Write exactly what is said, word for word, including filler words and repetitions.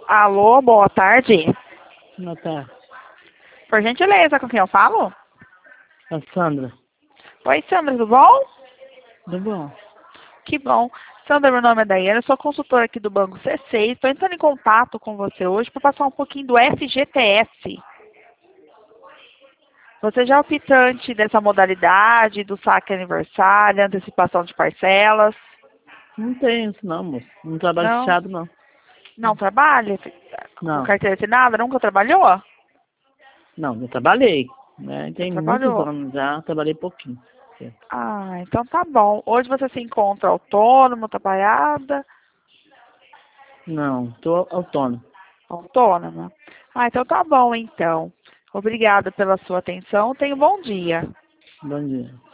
Alô, boa tarde. Boa tarde. Por gentileza, com quem eu falo? A Sandra. Oi, Sandra, tudo bom? Tudo bom? Que bom. Sandra, meu nome é Daiane, eu sou consultora aqui do Banco C seis. Estou entrando em contato com você hoje para passar um pouquinho do F G T S. Você já é optante dessa modalidade, do saque aniversário, antecipação de parcelas? Não tem isso não, moço. Não trabalho Não? fechado, não. Não trabalha? Com Não. carteira assinada? Nunca trabalhou? Não, eu trabalhei. Né? Já Tem muitos trabalhou. anos já, trabalhei pouquinho. Certo. Ah, então tá bom. Hoje você se encontra autônomo, trabalhada? Não, tô autônomo. Autônoma? Ah, então tá bom, então. Obrigada pela sua atenção. Tenha um bom dia. Bom dia.